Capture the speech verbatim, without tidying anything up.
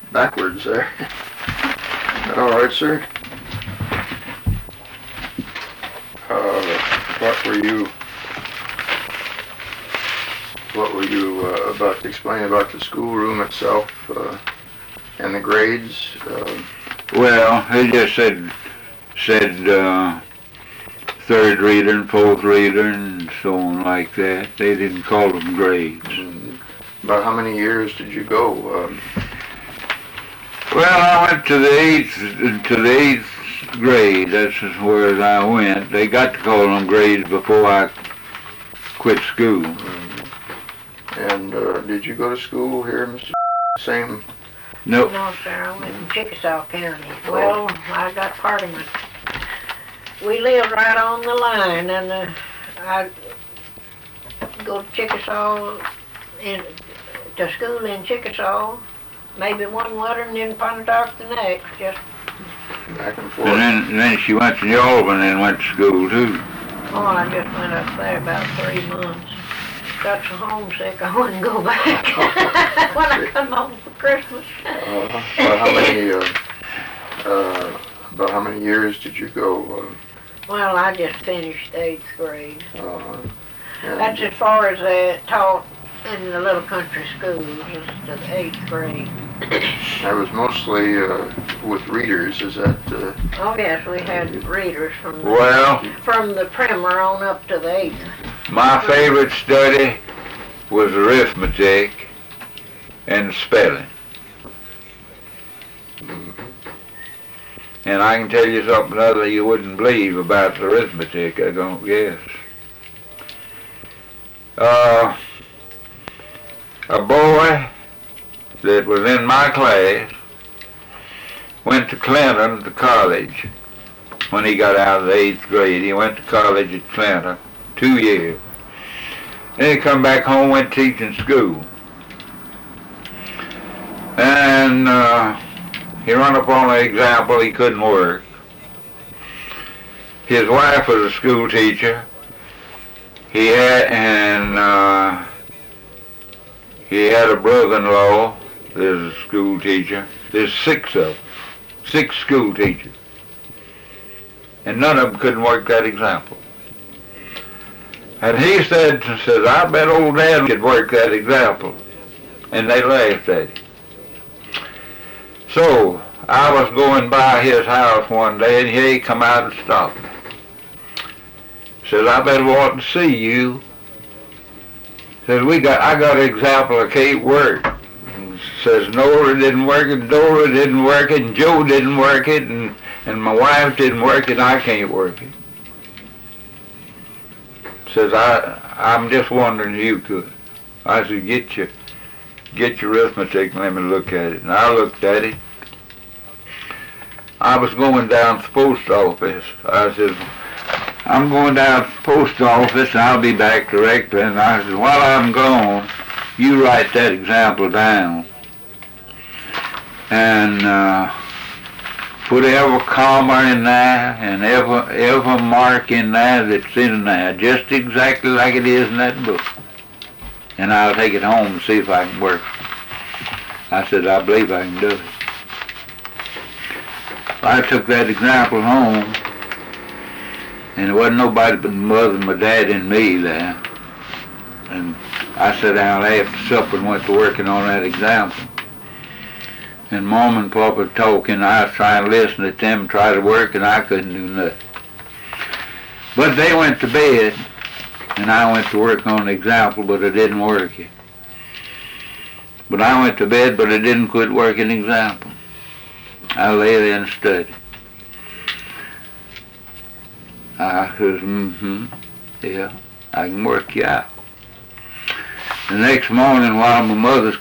backwards there. All right, sir. Uh, what were you, what were you uh, about to explain about the schoolroom itself uh, and the grades? Uh, well, he just said, said uh, third reader and fourth reader and so on like that. They didn't call them grades. Mm-hmm. About how many years did you go? Um, well, I went to the eighth, to the eighth grade. That's where I went. They got to call them grades before I quit school. Mm-hmm. And uh, did you go to school here, Mister Same? Nope. No, sir. I went in Chickasaw County. Well, I got part of it. We lived right on the line, and uh, I'd go to Chickasaw, in, to school in Chickasaw, maybe one winter, and then Pontotoc the next, just back and forth. And then, and then she went to Albany and went to school too. Oh, I just went up there about three months. Got so homesick I wouldn't go back when I come home for Christmas. Uh, about how many? Uh, uh, about how many years did you go? Uh, Well, I just finished eighth grade. uh, That's as far as they taught in the little country schools, just to the eighth grade. I was mostly uh, with readers. Is that? Uh, Oh yes, we had readers from the, Well, from the primer on up to the eighth. my favorite study was arithmetic and spelling. And I can tell you something other you wouldn't believe about the arithmetic, I don't guess. Uh, a boy that was in my class went to Clinton to college when he got out of the eighth grade. He went to college at Clinton, two years. Then he come back home, went teaching school. And uh, he run upon an example he couldn't work. His wife was a school teacher. He had, and uh, he had a brother-in-law that was a school teacher. There's six of them, six school teachers. And none of them couldn't work that example. And he said, says, I bet old Dad could work that example. And they laughed at him. So, I was going by his house one day, and he come out and stopped me. Says, I been wanting to see you. Says, we got, I got an example I can't work. And says, Nora didn't work it, Dora didn't work it, and Joe didn't work it, and, and my wife didn't work it, and I can't work it. Says, I, I'm just wondering if you could. I said, get your, get your arithmetic and let me look at it. And I looked at it. I was going down to the post office. I said, I'm going down to the post office and I'll be back directly. And I said, while I'm gone, you write that example down. And uh, put every comma in there and every, every mark in there that's in there, just exactly like it is in that book. And I'll take it home and see if I can work. I said, I believe I can do it. I took that example home, and there wasn't nobody but mother, my dad, and me there. And I sat down after supper and went to working on that example. And Mom and Papa talking, I was trying to listen to them try to work, and I couldn't do nothing. But they went to bed, and I went to work on the example, but I didn't work it. But I went to bed, but I didn't quit working the example. I lay there and studied. I says, mm-hmm, yeah, I can work you out. The next morning while my mother's